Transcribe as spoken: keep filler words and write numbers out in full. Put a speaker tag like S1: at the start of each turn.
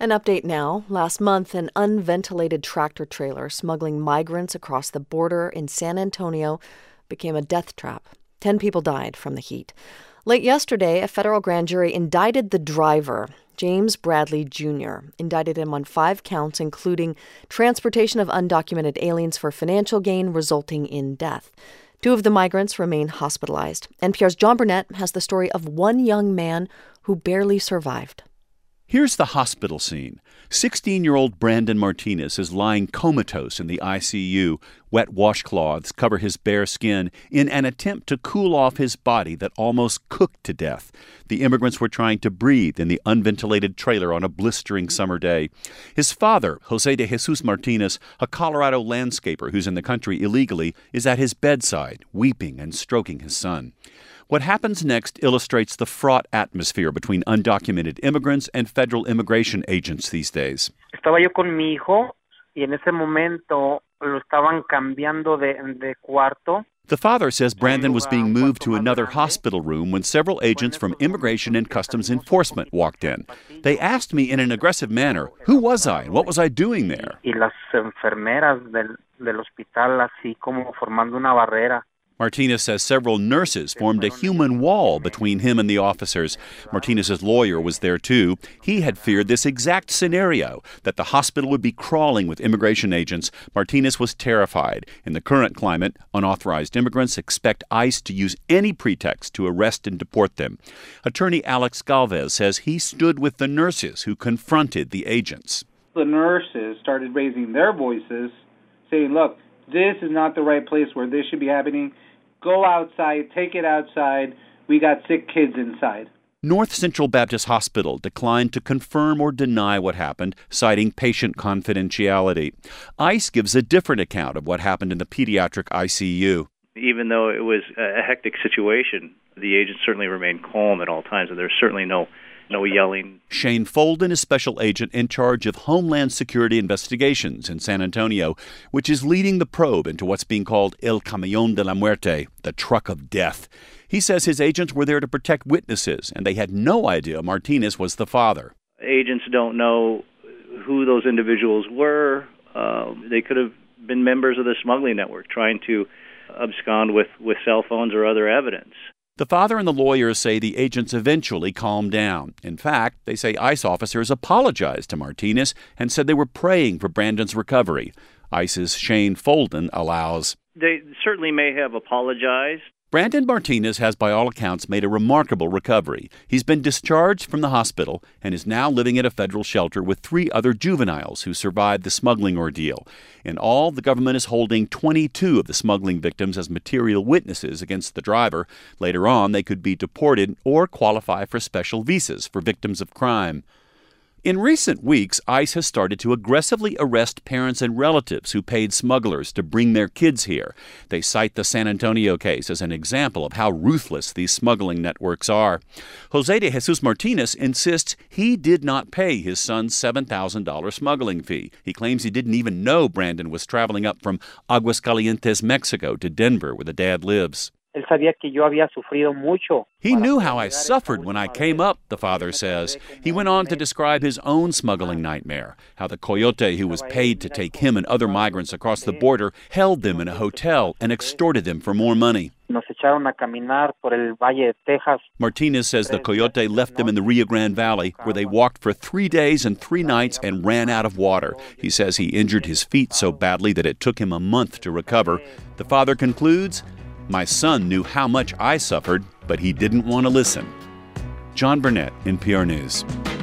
S1: An update now. Last month, an unventilated tractor trailer smuggling migrants across the border in San Antonio became a death trap. Ten people died from the heat. Late yesterday, a federal grand jury indicted the driver, James Bradley Junior, indicted him on five counts, including transportation of undocumented aliens for financial gain resulting in death. Two of the migrants remain hospitalized. N P R's John Burnett has the story of one young man who barely survived.
S2: Here's the hospital scene. sixteen-year-old Brandon Martinez is lying comatose in the I C U. Wet washcloths cover his bare skin in an attempt to cool off his body that almost cooked to death. The immigrants were trying to breathe in the unventilated trailer on a blistering summer day. His father, Jose de Jesus Martinez, a Colorado landscaper who's in the country illegally, is at his bedside, weeping and stroking his son. What happens next illustrates the fraught atmosphere between undocumented immigrants and federal immigration agents these days.
S3: Estaba yo con mi hijo y en ese momento lo estaban cambiando de, de cuarto.
S2: The father says Brandon was being moved to another hospital room when several agents from Immigration and Customs Enforcement walked in. They asked me in an aggressive manner, who was I and what was I doing there?
S3: Y las enfermeras del, del hospital así como formando una barrera.
S2: Martinez says several nurses formed a human wall between him and the officers. Martinez's lawyer was there too. He had feared this exact scenario, that the hospital would be crawling with immigration agents. Martinez was terrified. In the current climate, unauthorized immigrants expect ICE to use any pretext to arrest and deport them. Attorney Alex Galvez says he stood with the nurses who confronted the agents.
S4: The nurses started raising their voices, saying, look, this is not the right place where this should be happening. Go outside, take it outside. We got sick kids inside.
S2: North Central Baptist Hospital declined to confirm or deny what happened, citing patient confidentiality. ICE gives a different account of what happened in the pediatric I C U.
S5: Even though it was a hectic situation, the agents certainly remained calm at all times, and there's certainly no No yelling.
S2: Shane Folden is special agent in charge of Homeland Security Investigations in San Antonio, which is leading the probe into what's being called El Camión de la Muerte, the truck of death. He says his agents were there to protect witnesses, and they had no idea Martinez was the father.
S5: Agents don't know who those individuals were. Uh, they could have been members of the smuggling network trying to abscond with, with cell phones or other evidence.
S2: The father and the lawyers say the agents eventually calmed down. In fact, they say ICE officers apologized to Martinez and said they were praying for Brandon's recovery. ICE's Shane Folden allows.
S5: They certainly may have apologized.
S2: Brandon Martinez has, by all accounts, made a remarkable recovery. He's been discharged from the hospital and is now living at a federal shelter with three other juveniles who survived the smuggling ordeal. In all, the government is holding twenty-two of the smuggling victims as material witnesses against the driver. Later on, they could be deported or qualify for special visas for victims of crime. In recent weeks, ICE has started to aggressively arrest parents and relatives who paid smugglers to bring their kids here. They cite the San Antonio case as an example of how ruthless these smuggling networks are. Jose de Jesus Martinez insists he did not pay his son's seven thousand dollars smuggling fee. He claims he didn't even know Brandon was traveling up from Aguascalientes, Mexico to Denver, where the dad lives.
S3: Él sabía que yo había sufrido mucho.
S2: He knew how I suffered when I came up, the father says. He went on to describe his own smuggling nightmare, how the coyote who was paid to take him and other migrants across the border held them in a hotel and extorted them for more money.
S3: Nos echaron a caminar por el Valle de Texas.
S2: Martinez says the coyote left them in the Rio Grande Valley, where they walked for three days and three nights and ran out of water. He says he injured his feet so badly that it took him a month to recover. The father concludes, "My son knew how much I suffered, but he didn't want to listen." John Burnett, N P R News.